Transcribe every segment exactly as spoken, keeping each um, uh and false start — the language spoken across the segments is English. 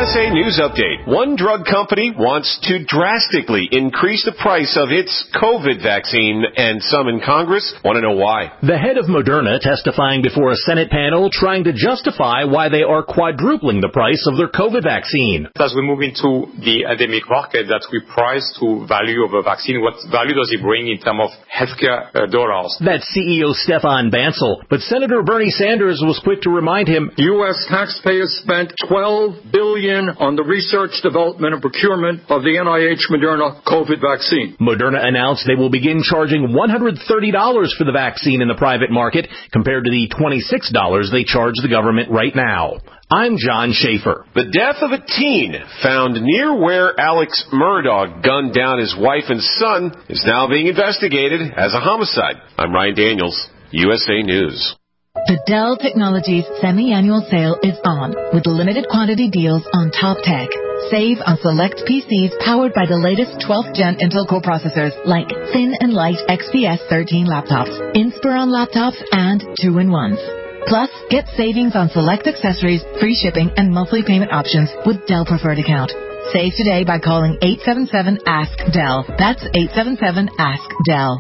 S A News Update. One drug company wants to drastically increase the price of its COVID vaccine, and some in Congress want to know why. The head of Moderna testifying before a Senate panel trying to justify why they are quadrupling the price of their COVID vaccine. As we move into the endemic market that we price to value of a vaccine, what value does it bring in terms of healthcare uh, dollars? That's C E O Stefan Bancel. But Senator Bernie Sanders was quick to remind him U S taxpayers spent twelve billion dollars on the research, development, and procurement of the N I H Moderna COVID vaccine. Moderna announced they will begin charging one hundred thirty dollars for the vaccine in the private market compared to the twenty-six dollars they charge the government right now. I'm John Schaefer. The death of a teen found near where Alex Murdaugh gunned down his wife and son is now being investigated as a homicide. I'm Ryan Daniels, U S A News. The Dell Technologies semi-annual sale is on with limited quantity deals on top tech. Save on select P Cs powered by the latest twelfth gen Intel Core processors like thin and light X P S thirteen laptops, Inspiron laptops, and two in ones. Plus, get savings on select accessories, free shipping, and monthly payment options with Dell Preferred Account. Save today by calling eight seven seven ask Dell. That's eight seven seven ask Dell.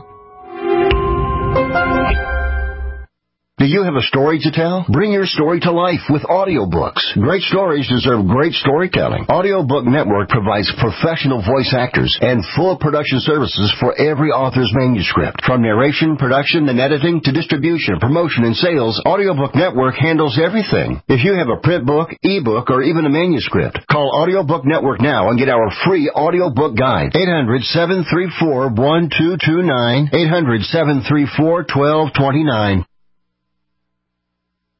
Do you have a story to tell? Bring your story to life with audiobooks. Great stories deserve great storytelling. Audiobook Network provides professional voice actors and full production services for every author's manuscript. From narration, production, and editing to distribution, promotion, and sales, Audiobook Network handles everything. If you have a print book, ebook, or even a manuscript, call Audiobook Network now and get our free audiobook guide. eight hundred, seven three four, one two two nine, eight hundred, seven three four, one two two nine.